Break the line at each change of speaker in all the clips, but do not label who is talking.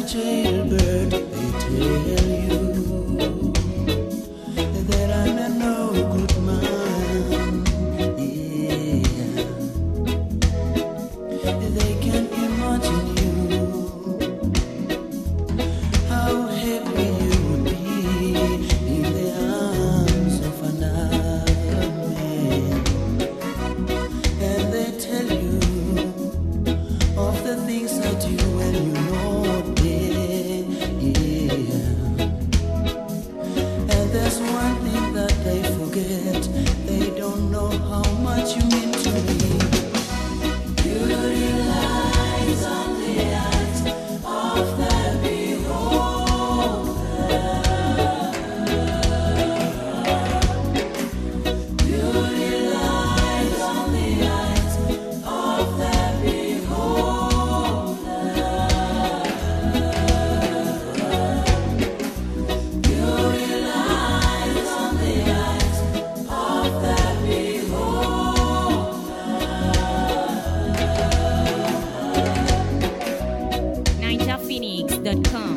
jailbird, they tell you that I'm a no good man. Yeah, they can imagine you, how happy you would be in the arms of another man. And they tell you of the things I do when you know it. Yeah. And there's one thing that they forget. They don't know how much you mean to me. Beauty lies on the eyes of the beholder. Beauty lies on the eyes of the beholder. Beauty lies on the eyes of the beholder.
NinjaPhoenix.com.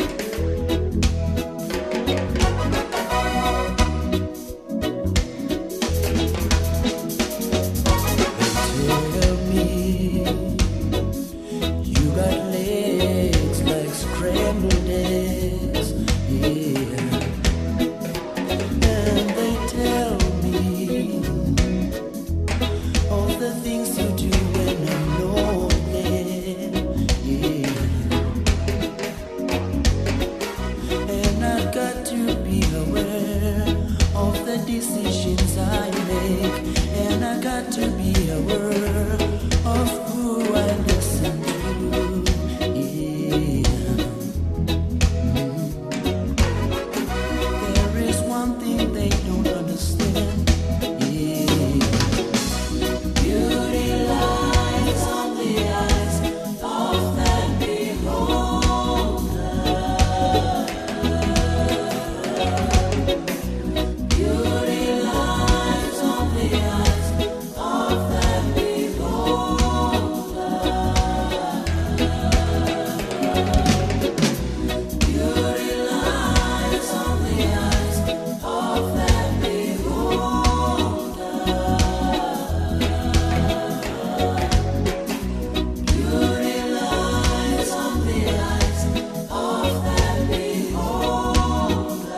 Tell me you got legs like scrambled eggs, yeah. And they tell me all the things you do when I'm not there, yeah. And I've got to be aware of the decisions I make, and I got to be aware of who I listen to. Yeah. There is one thing they don't understand. Yeah. Beauty lies on the eyes of the beholder. Beauty lies on the eyes of the beholder. Beauty lies on the eyes of the beholder. Beauty lies on the eyes of the beholder.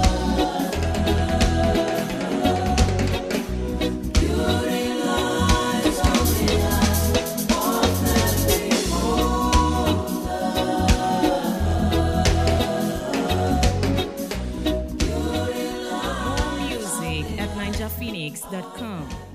Beauty lies on the eyes of the beholder.
More music at NinjaPhoenix.com.